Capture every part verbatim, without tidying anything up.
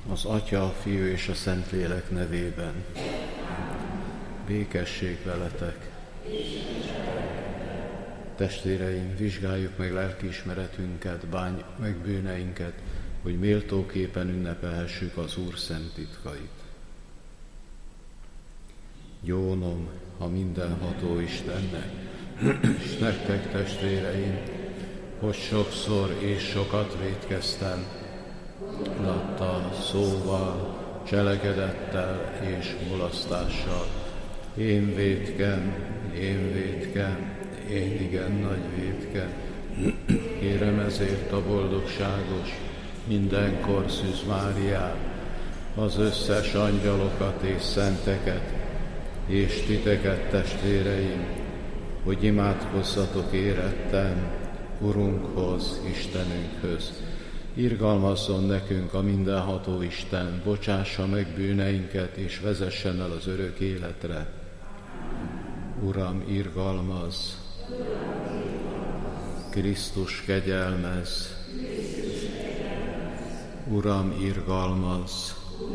Az Atya, a Fiú és a Szentlélek nevében. Békesség veletek. Testvéreim, vizsgáljuk meg lelkiismeretünket, bánjuk meg bűneinket, hogy méltóképpen ünnepelhessük az Úr szent titkait. Jónom a mindenható Istennek, és nektek, testvéreim, hogy sokszor és sokat vétkeztem, tudattal, szóval, cselekedettel és mulasztással. Én vétkem, én vétkem, én igen nagy vétkem. Kérem ezért a boldogságos, mindenkor Szűz Máriát, az összes angyalokat és szenteket, és titeket, testvéreim, hogy imádkozzatok éretten Urunkhoz, Istenünkhöz. Irgalmazzon nekünk a mindenható Isten, bocsássa meg bűneinket, és vezessen el az örök életre. Uram, irgalmazz! Krisztus, kegyelmezz! Uram, irgalmazz!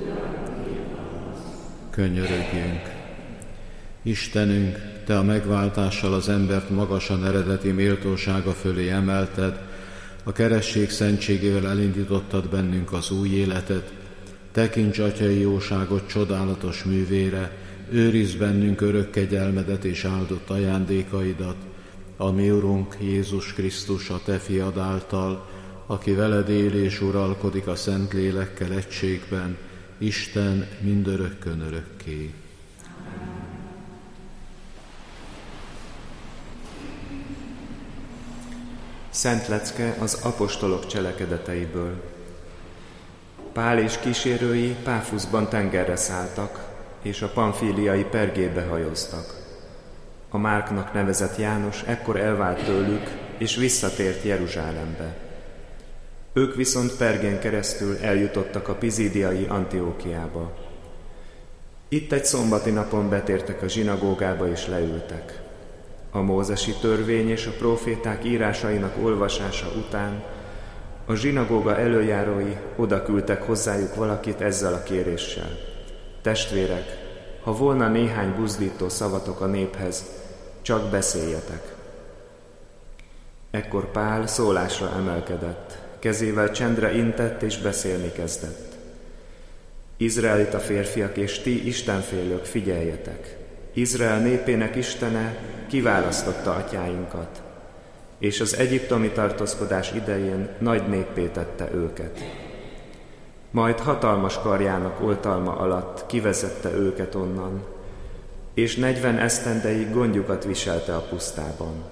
Könyörögjünk! Istenünk, Te a megváltással az embert magasan eredeti méltósága fölé emelted, a keresztség szentségével elindítottad bennünk az új életet, tekints atyai jóságot csodálatos művére, őrizd bennünk örök kegyelmedet és áldott ajándékaidat, a mi Urunk Jézus Krisztus a Te fiad által, aki veled él és uralkodik a Szentlélekkel egységben, Isten mindörökkön örökké. Szent lecke az apostolok cselekedeteiből. Pál és kísérői Páfuszban tengerre szálltak, és a pamfíliai Pergébe hajóztak. A Márknak nevezett János ekkor elvált tőlük, és visszatért Jeruzsálembe. Ők viszont Pergén keresztül eljutottak a pizídiai Antiókiába. Itt egy szombati napon betértek a zsinagógába és leültek. A mózesi törvény és a próféták írásainak olvasása után a zsinagóga előjárói odaküldtek hozzájuk valakit ezzel a kéréssel. Testvérek, ha volna néhány buzdító szavatok a néphez, csak beszéljetek. Ekkor Pál szólásra emelkedett, kezével csendre intett és beszélni kezdett. Izraelita férfiak és ti istenfélők, figyeljetek! Izrael népének Istene kiválasztotta atyáinkat, és az egyiptomi tartózkodás idején nagy néppé tette őket. Majd hatalmas karjának oltalma alatt kivezette őket onnan, és negyven esztendeig gondjukat viselte a pusztában.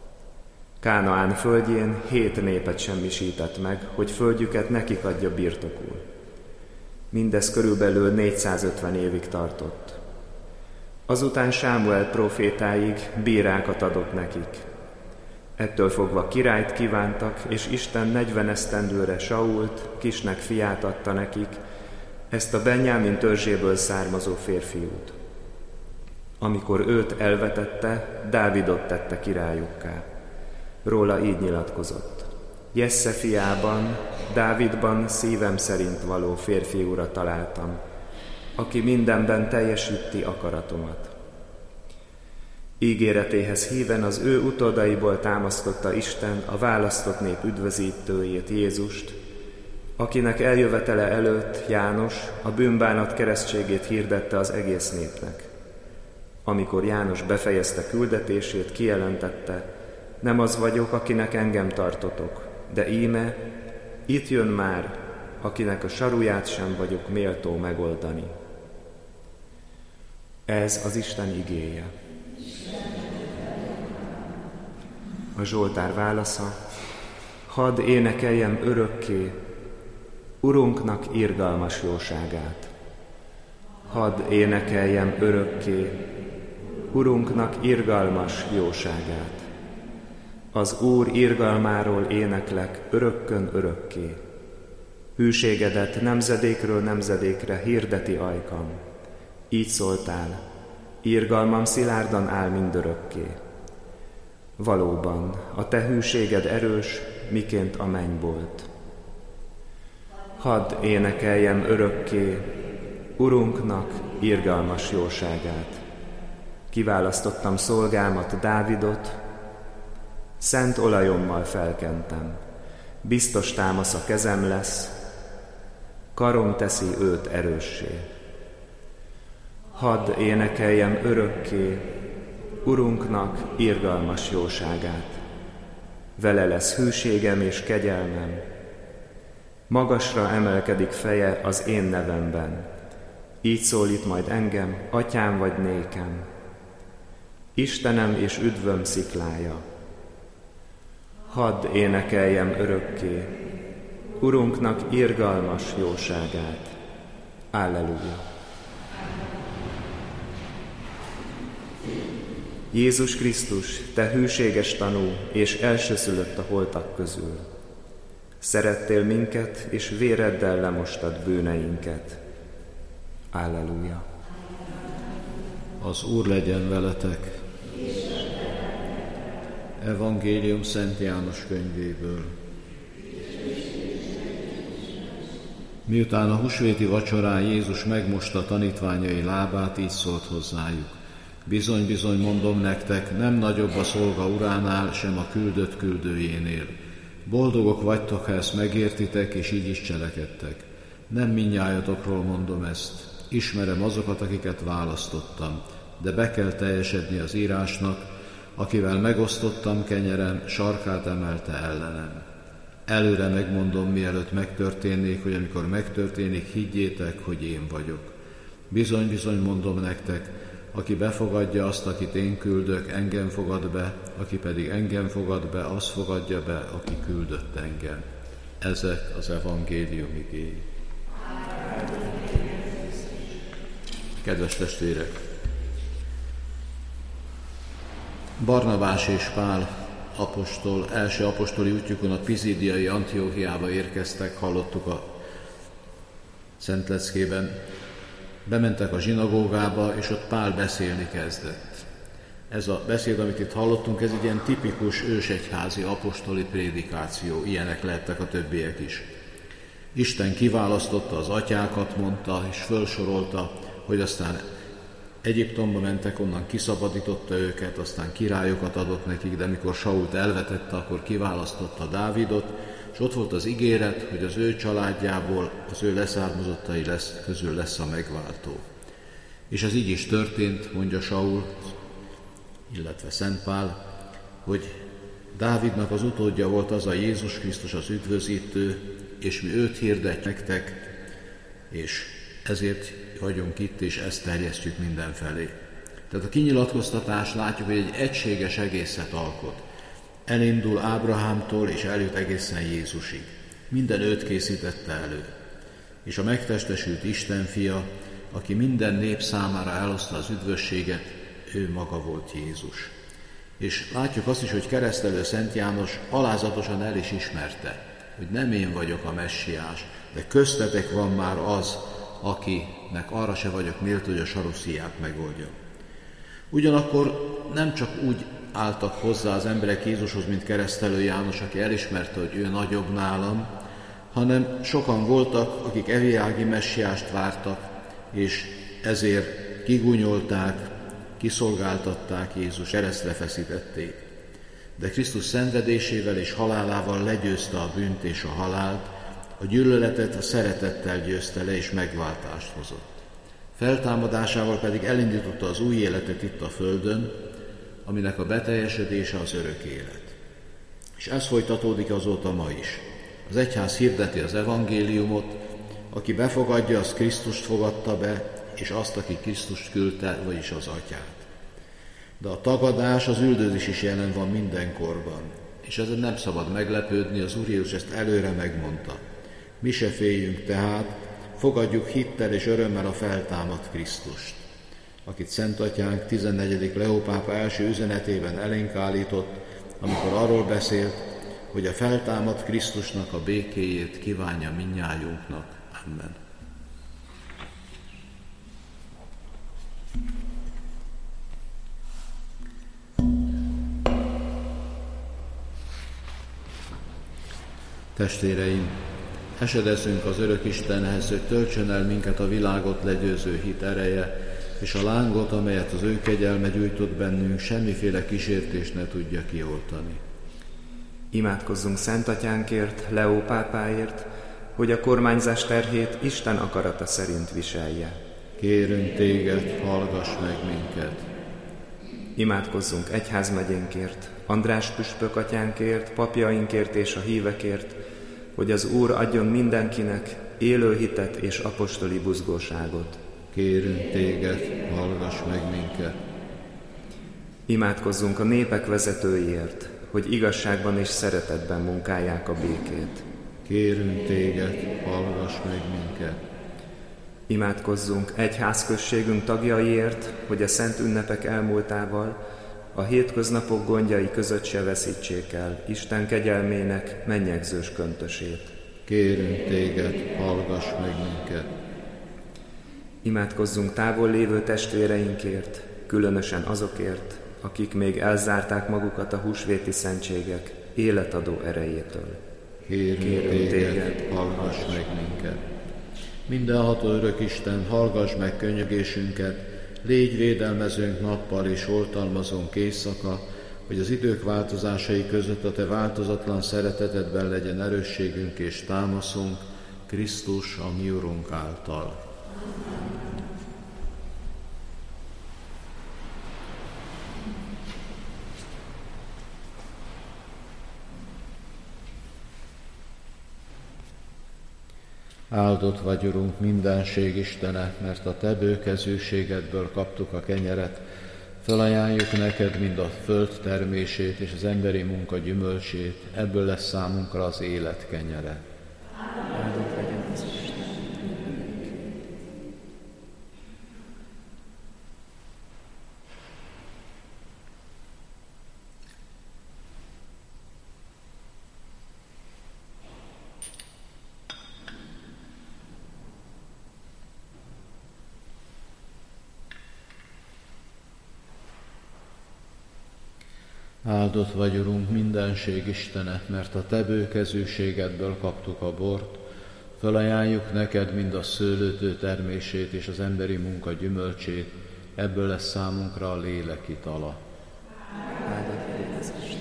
Kánaán földjén hét népet semmisített meg, hogy földjüket nekik adja birtokul. Mindez körülbelül négyszázötven évig tartott. Azután Sámuel prófétáig bírákat adott nekik. Ettől fogva királyt kívántak, és Isten negyven esztendőre Sault, Kisnek fiát adta nekik, ezt a Benjámin törzséből származó férfiút. Amikor őt elvetette, Dávidot tette királyukká. Róla így nyilatkozott: Jesse fiában, Dávidban szívem szerint való férfiúra találtam, aki mindenben teljesíti akaratomat. Ígéretéhez híven az ő utódaiból támasztotta Isten a választott nép üdvözítőjét, Jézust, akinek eljövetele előtt János a bűnbánat keresztségét hirdette az egész népnek. Amikor János befejezte küldetését, kijelentette: nem az vagyok, akinek engem tartotok, de íme, itt jön már, akinek a saruját sem vagyok méltó megoldani. Ez az Isten igéje. A Zsoltár válasza: hadd énekeljem örökké Urunknak irgalmas jóságát. Hadd énekeljem örökké Urunknak irgalmas jóságát. Az Úr irgalmáról éneklek örökkön örökké. Hűségedet nemzedékről nemzedékre hirdeti ajkam. Így szóltál: irgalmam szilárdan áll mindörökké. Valóban, a te hűséged erős, miként a mennybolt. Hadd énekeljem örökké Urunknak irgalmas jóságát. Kiválasztottam szolgámat, Dávidot, szent olajommal felkentem. Biztos támasz a kezem lesz, karom teszi őt erőssé. Hadd énekeljem örökké Urunknak irgalmas jóságát. Vele lesz hűségem és kegyelmem, magasra emelkedik feje az én nevemben. Így szólít majd engem, atyám vagy nékem, Istenem és üdvöm sziklája. Hadd énekeljem örökké Urunknak irgalmas jóságát. Alleluja! Jézus Krisztus, te hűséges tanú és elsöszülött a holtak közül. Szerettél minket, és véreddel lemostad bűneinket. Alleluja! Az Úr legyen veletek! Evangélium Szent János könyvéből. Miután a húsvéti vacsorán Jézus megmosta tanítványai lábát, így szólt hozzájuk. Bizony-bizony mondom nektek, nem nagyobb a szolga uránál, sem a küldött küldőjénél. Boldogok vagytok, ha ezt megértitek, és így is cselekedtek. Nem mindnyájatokról mondom ezt. Ismerem azokat, akiket választottam, de be kell teljesedni az írásnak, akivel megosztottam kenyerem, sarkát emelte ellenem. Előre megmondom, mielőtt megtörténnék, hogy amikor megtörténik, higgyétek, hogy én vagyok. Bizony-bizony mondom nektek, aki befogadja azt, akit én küldök, engem fogad be, aki pedig engem fogad be, az fogadja be, aki küldött engem. Ezek az evangélium igéi. Kedves testvérek! Barnabás és Pál apostol első apostoli útjukon a Pizidiai Antiochiába érkeztek, hallottuk a Szentleckében. Bementek a zsinagógába, és ott Pál beszélni kezdett. Ez a beszéd, amit itt hallottunk, ez egy ilyen tipikus ősegyházi apostoli prédikáció, ilyenek lehettek a többiek is. Isten kiválasztotta az atyákat, mondta, és felsorolta, hogy aztán Egyiptomba mentek, onnan kiszabadította őket, aztán királyokat adott nekik, de mikor Sault elvetette, akkor kiválasztotta Dávidot, és ott volt az ígéret, hogy az ő családjából, az ő leszármazottai lesz, közül lesz a megváltó. És ez így is történt, mondja Saul, illetve Szent Pál, hogy Dávidnak az utódja volt az a Jézus Krisztus, az üdvözítő, és mi őt hirdetjük nektek, és ezért vagyunk itt, és ezt terjesztjük mindenfelé. Tehát a kinyilatkoztatás látjuk, hogy egy egységes egészet alkot. Elindul Ábrahámtól, és eljut egészen Jézusig. Minden őt készítette elő. És a megtestesült Isten fia, aki minden nép számára elhozta az üdvösséget, ő maga volt Jézus. És látjuk azt is, hogy keresztelő Szent János alázatosan el is ismerte, hogy nem én vagyok a messiás, de köztetek van már az, akinek arra se vagyok méltó, hogy a sarosziját megoldja. Ugyanakkor nem csak úgy álltak hozzá az emberek Jézushoz, mint keresztelő János, aki elismerte, hogy ő nagyobb nálam, hanem sokan voltak, akik eviági messiást vártak, és ezért kigúnyolták, kiszolgáltatták Jézus, keresztre feszítették. De Krisztus szenvedésével és halálával legyőzte a bűnt és a halált, a gyűlöletet a szeretettel győzte le, és megváltást hozott. Feltámadásával pedig elindította az új életet itt a földön, aminek a beteljesedése az örök élet. És ez folytatódik azóta ma is. Az egyház hirdeti az evangéliumot, aki befogadja, az Krisztust fogadta be, és azt, aki Krisztust küldte, vagyis az atyát. De a tagadás, az üldözés is jelen van mindenkorban, és ezen nem szabad meglepődni, az Úr Jézus ezt előre megmondta. Mi se féljünk tehát, fogadjuk hittel és örömmel a feltámadt Krisztust, akit Szent Atyánk tizennegyedik Leó pápa első üzenetében elénk állított, amikor arról beszélt, hogy a feltámadt Krisztusnak a békéjét kívánja mindnyájunknak. Amen. Testvéreim, Esedezünk az örök Istenhez, hogy töltsön el minket a világot legyőző hit ereje, és a lángot, amelyet az ő kegyelme gyújtott bennünk, semmiféle kísértés ne tudja kioltani. Imádkozzunk Szent Atyánkért, Leó pápáért, hogy a kormányzás terhét Isten akarata szerint viselje. Kérünk téged, hallgass meg minket. Imádkozzunk egyházmegyénkért, András püspök atyánkért, papjainkért és a hívekért, hogy az Úr adjon mindenkinek élő hitet és apostoli buzgóságot. Kérünk téged, hallgass meg minket. Imádkozzunk a népek vezetőiért, hogy igazságban és szeretetben munkálják a békét. Kérünk téged, hallgass meg minket. Imádkozzunk egyházközségünk tagjaiért, hogy a szent ünnepek elmúltával a hétköznapok gondjai között se veszítsék el Isten kegyelmének mennyegzős köntösét. Kérünk téged, hallgass meg minket. Imádkozzunk távol lévő testvéreinkért, különösen azokért, akik még elzárták magukat a húsvéti szentségek életadó erejétől. Kérünk, Kérünk téged, téged, hallgass meg minket. Mindenható örök Isten, hallgass meg könyögésünket, légy védelmezőnk nappal és oltalmazónk éjszaka, hogy az idők változásai között a te változatlan szeretetedben legyen erősségünk és támaszunk, Krisztus, a mi Urunk által. Áldott vagy, Urunk, mindenség Istene, mert a te bőkezűségedből kaptuk a kenyeret. Fölajánljuk neked mind a föld termését és az emberi munka gyümölcsét, ebből lesz számunkra az élet kenyere. Áldott legyen az Isten. Áldott vagy, Urunk, mindenség Istene, mert a te bőkezűségedből kaptuk a bort, fölajánljuk neked mind a szőlőtő termését és az emberi munka gyümölcsét, ebből lesz számunkra a lélek itala. Áldott legyen az Isten.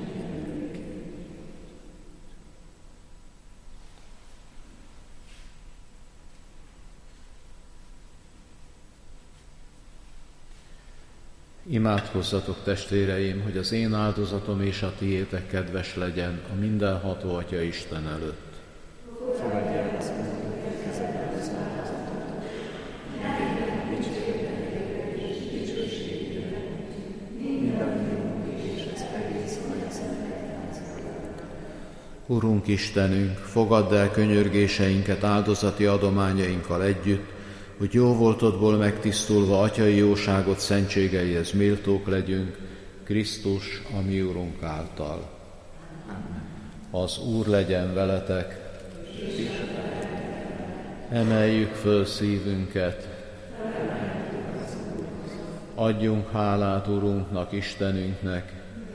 Imádkozzatok, testvéreim, hogy az én áldozatom és a tiétek kedves legyen a mindenható Atya Isten előtt. Fogadj el az Úr kezedbe az áldozatot, minden dicsőségére és dicsőségére, mindannyiunk és az egész anyaszentséghez. Urunk Istenünk, fogadd el könyörgéseinket áldozati adományainkkal együtt, hogy jó voltodból megtisztulva atyai jóságot szentségeihez méltók legyünk, Krisztus, a mi Urunk által. Az Úr legyen veletek, emeljük föl szívünket, adjunk hálát Urunknak, Istenünknek.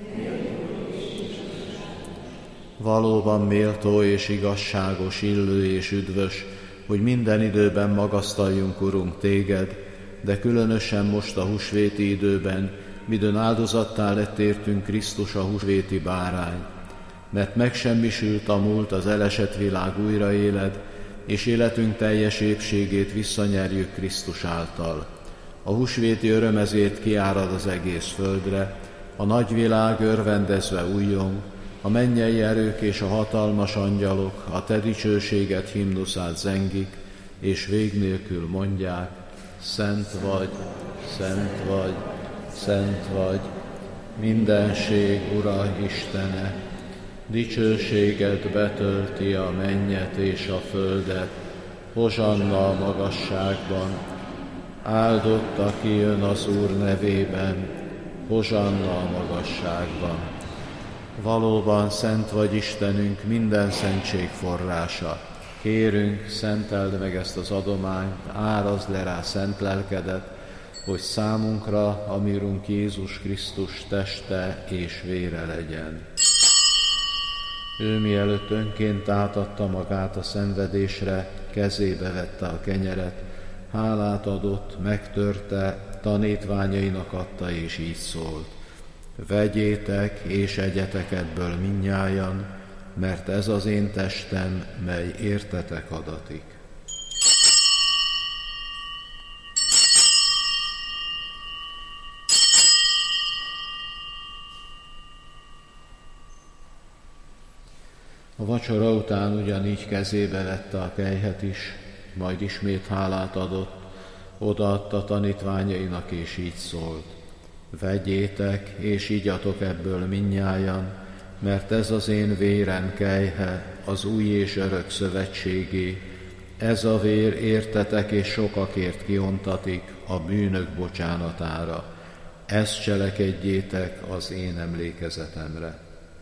Valóban méltó és igazságos, illő és üdvös, hogy minden időben magasztaljunk, Urunk, téged, de különösen most a húsvéti időben, midőn áldozattá lett értünk Krisztus, a húsvéti bárány. Mert megsemmisült a múlt, az elesett világ újraéled, és életünk teljes épségét visszanyerjük Krisztus által. A húsvéti öröm ezért kiárad az egész földre, a nagyvilág örvendezve újjong, a mennyei erők és a hatalmas angyalok a te dicsőséget himnuszát zengik, és vég nélkül mondják: Szent vagy, szent vagy, szent vagy, mindenség Ura Istene, dicsőséged betölti a mennyet és a földet, hozsanna a magasságban, áldott, aki jön az Úr nevében, hozsanna a magasságban. Valóban szent vagy, Istenünk, minden szentség forrása. Kérünk, szenteld meg ezt az adományt, árazd le rá szent lelkedet, hogy számunkra a mi Urunk Jézus Krisztus teste és vére legyen. Ő mielőtt önként átadta magát a szenvedésre, kezébe vette a kenyeret, hálát adott, megtörte, tanítványainak adta, és így szólt: vegyétek és egyetek ebből mindnyájan, mert ez az én testem, mely értetek adatik. A vacsora után ugyanígy kezébe vette a kelyhet is, majd ismét hálát adott, odaadta tanítványainak, és így szólt: vegyétek és igyatok ebből mindnyájan, mert ez az én vérem kelyhe, az új és örök szövetségé. Ez a vér értetek és sokakért kiontatik a bűnök bocsánatára. Ezt cselekedjétek az én emlékezetemre.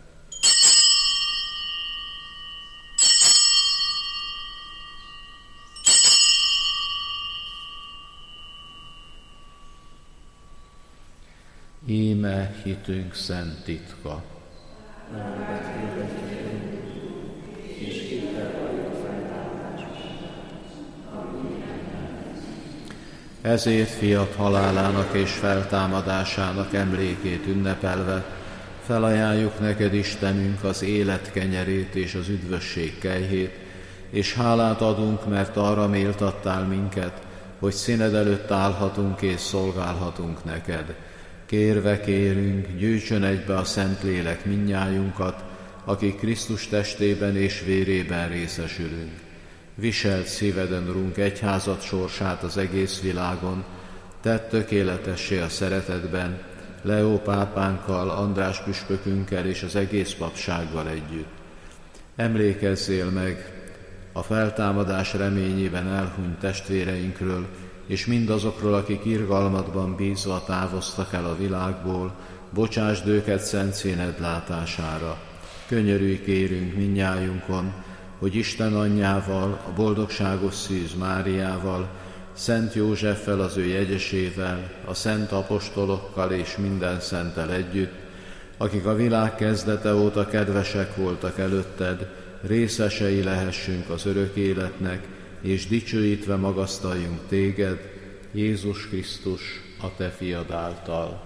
Íme hitünk szent titka. Ezért fiat halálának és feltámadásának emlékét ünnepelve felajánljuk neked, Istenünk, az élet kenyerét és az üdvösség kelyhét, és hálát adunk, mert arra méltattál minket, hogy színed előtt állhatunk és szolgálhatunk neked. Kérve kérünk, gyűjtsön egybe a Szentlélek mindnyájunkat, akik Krisztus testében és vérében részesülünk. Viselt szíveden, Urunk, egyházad sorsát az egész világon, tedd tökéletessé a szeretetben, Leó pápánkkal, András püspökünkkel és az egész papsággal együtt. Emlékezzél meg a feltámadás reményében elhunyt testvéreinkről, és mindazokról, akik irgalmadban bízva távoztak el a világból, bocsásd őket szent színed látására. Könyörülj kérünk mindnyájunkon, hogy Isten anyjával, a boldogságos Szűz Máriával, Szent Józseffel, az ő jegyesével, a szent apostolokkal és minden szenttel együtt, akik a világ kezdete óta kedvesek voltak előtted, részesei lehessünk az örök életnek, és dicsőítve magasztaljunk téged, Jézus Krisztus, a te fiad által.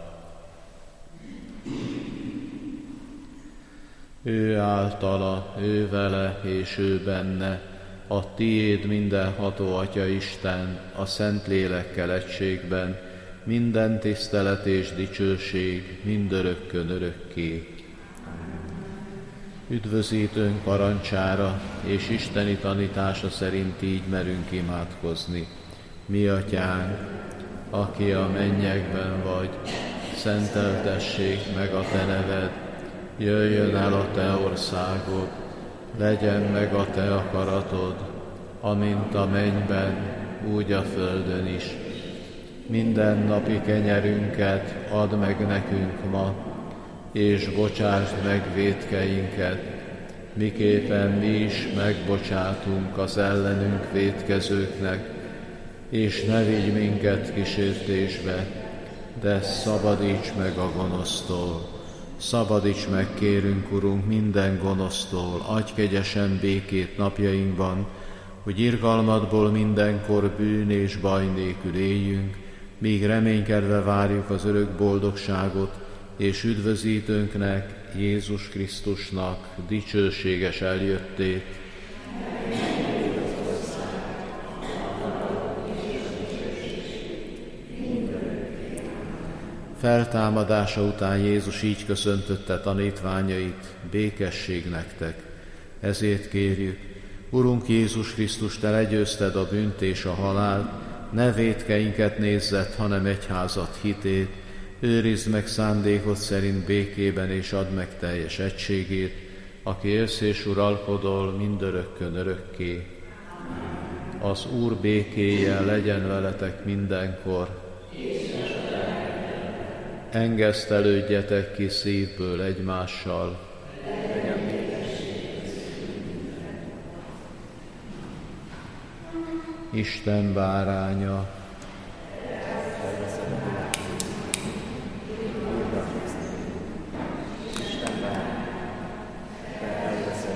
Ő általa, ő vele és ő benne, a tiéd mindenható Atya Isten, a Szent Lélekkel egységben, minden tisztelet és dicsőség mindörökkön örökké. Üdvözítőnk parancsára és isteni tanítása szerint így merünk imádkozni. Mi Atyánk, aki a mennyekben vagy, szenteltessék meg a te neved, jöjjön el a te országod, legyen meg a te akaratod, amint a mennyben, úgy a földön is. Minden napi kenyerünket add meg nekünk ma, és bocsásd meg vétkeinket, miképpen mi is megbocsátunk az ellenünk vétkezőknek, és ne vigy minket kísértésbe, de szabadíts meg a gonosztól. Szabadíts meg, kérünk, Urunk, minden gonosztól, adj kegyesen békét napjainkban, hogy irgalmadból mindenkor bűn és baj nélkül éljünk, míg reménykedve várjuk az örök boldogságot, és üdvözítőnknek, Jézus Krisztusnak dicsőséges eljöttét. Feltámadása után Jézus így köszöntötte tanítványait: békesség nektek. Ezért kérjük, Urunk Jézus Krisztus, te legyőzted a bűnt és a halált, ne vétkeinket nézzed, hanem egyházad hitét, őrizd meg szándékod szerint békében, és add meg teljes egységét, aki élsz és uralkodol mindörökkön örökké. Az Úr békéje legyen veletek mindenkor. Engesztelődjetek ki szívből egymással. Isten báránya, Isten báránya, te elveszed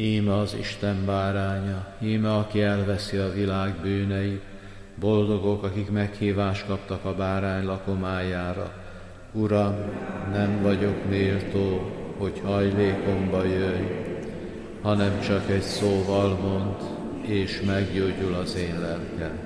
Íme az Isten báránya, íme aki elveszi a világ bűneit, boldogok, akik meghívást kaptak a bárány lakomájára. Uram, nem vagyok méltó, hogy hajlékomba jöjj, hanem csak egy szóval mondd, és meggyógyul az én lelkem.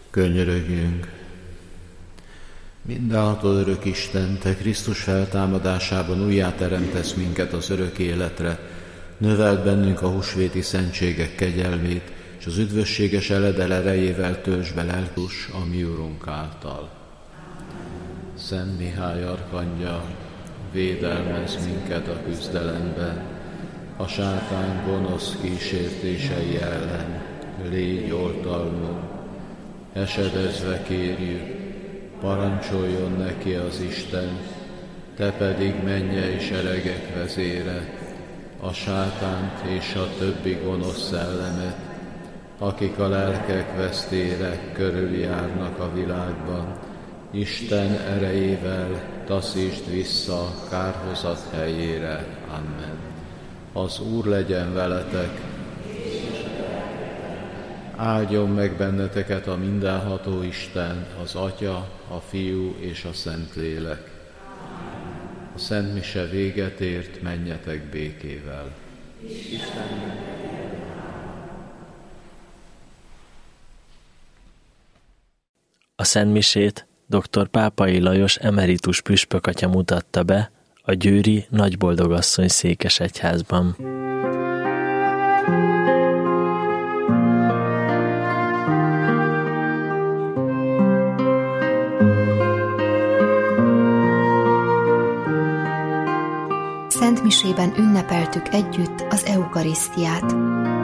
Könyörögjünk! Mindenható örök Isten, Te Krisztus feltámadásában újjáteremtesz minket az örök életre, növeld bennünk a húsvéti szentségek kegyelmét, és az üdvösséges eledel erejével töltsd be lelkus a mi Urunk által. Szent Mihály arkangyal, védelmezz minket a küzdelemben, a sátán gonosz kísértései ellen, légy oltalmunk. Esedezve kérjük, parancsoljon neki az Isten, te pedig mennyei seregek vezére, a sátánt és a többi gonosz szellemet, akik a lelkek vesztére körüljárnak a világban, Isten erejével taszítsd vissza kárhozat helyére. Amen. Az Úr legyen veletek, áldjon meg benneteket a mindenható Isten, az Atya, a Fiú és a Szentlélek. A Szent Mise véget ért, menjetek békével. A Szent Misét dr. Pápai Lajos emeritus püspökatya mutatta be a győri Nagyboldogasszony székesegyházban. Szent Misében ünnepeltük együtt az eukarisztiát.